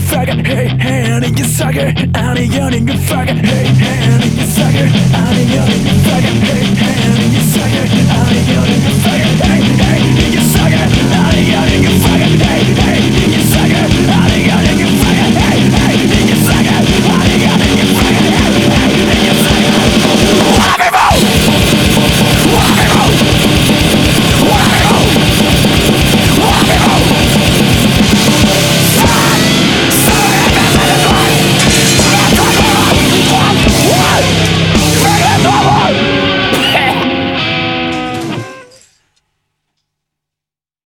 faggot. Hey, hand in your sucker. I'm a young nigga faggot. Hey, hand in your sucker. I'm a young nigga faggot. Hey, hand in your sucker. I'm a young nigga faggot. Hey, hey, in your sucker. I'm a young nigga faggot. Hey.